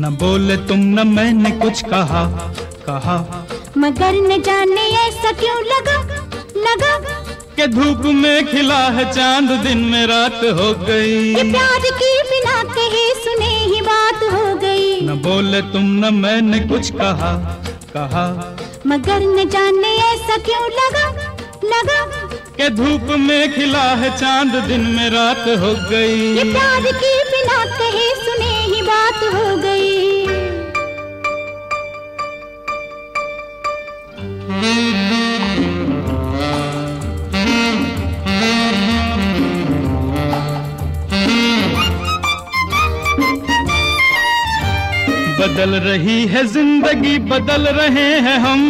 न बोले तुम न मैंने कुछ कहा कहा, मगर न जाने ऐसा क्यों लगा लगा कि धूप में खिला है चांद दिन में रात हो गई। ये प्यार की बिना कहे सुने ही बात हो गई। न बोले तुम न मैंने कुछ कहा कहा, मगर न जाने ऐसा क्यों लगा लगा कि धूप में खिला है चांद दिन में रात हो गई। ये प्यार की बिना कहे सुने ही बात हो गई। बदल रही है जिंदगी, बदल रहे हैं हम,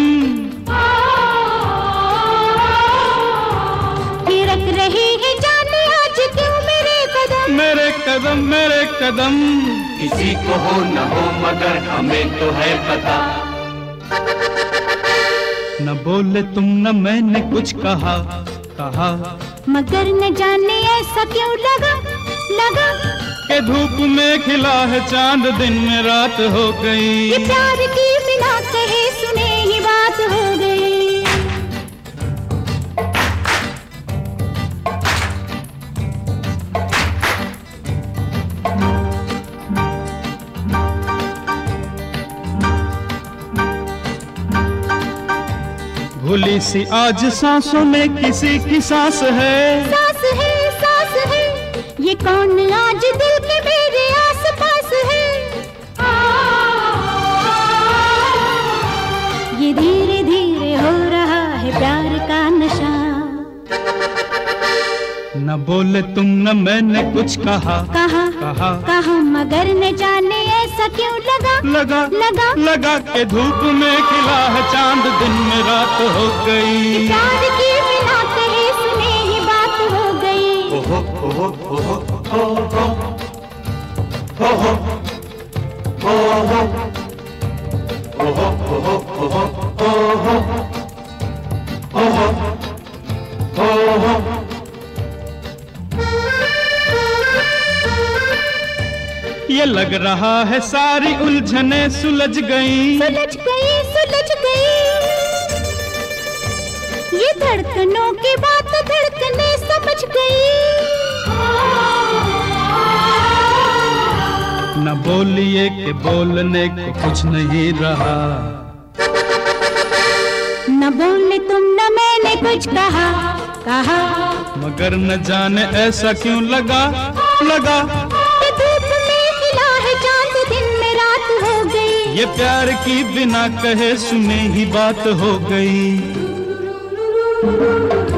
थिरक रही है जाने आज क्यों मेरे कदम मेरे कदम मेरे कदम। किसी को हो न हो मगर हमें तो है पता। न बोले तुम न मैंने कुछ कहा कहा, मगर न जाने ऐसा क्यों लगा लगा कि धूप में खिला है चांद दिन में रात हो गई। ये प्यार की बिना कहे सुने ही बात हो गई। भूली सी आज सांसों में किसी की सांस है, सांस है सांस है, ये कौन आज दिल के मेरे आस पास है। ये धीरे धीरे हो रहा है प्यार का नशा। न बोले तुम न मैंने कुछ कहा कहा कहा, कहा मगर न जाने ऐसा क्यों लगा लगा लगा लगा के धूप में खिला है चांद दिन में रात हो गई। प्यार की बिना कहे सुने ही बात हो गई। ओहो ओहो ओहो ओहो ओहो ओहो ओहो ओहो ओहो ओहो ओहो। ये लग रहा है सारी उलझने सुलझ गई, सुलझ गई सुलझ गई। ये धड़कनों की बात धड़कने समझ गई। न बोलिए कि बोलने को कुछ नहीं रहा। न बोले तुम न मैंने कुछ कहा कहा, मगर न जाने ऐसा क्यों लगा लगा कि धूप में खिला है चांद दिन में रात हो गई। ये प्यार की बिना कहे सुने ही बात हो गई।